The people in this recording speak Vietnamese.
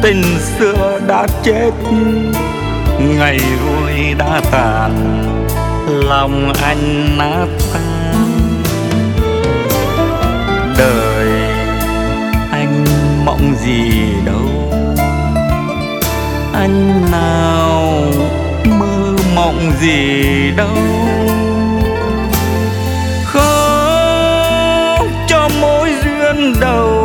tình xưa đã chết, ngày vui đã tàn, lòng anh nát tan. Đời anh mộng gì đâu, anh nào mơ mộng gì đâu. Khóc cho mối duyên đầu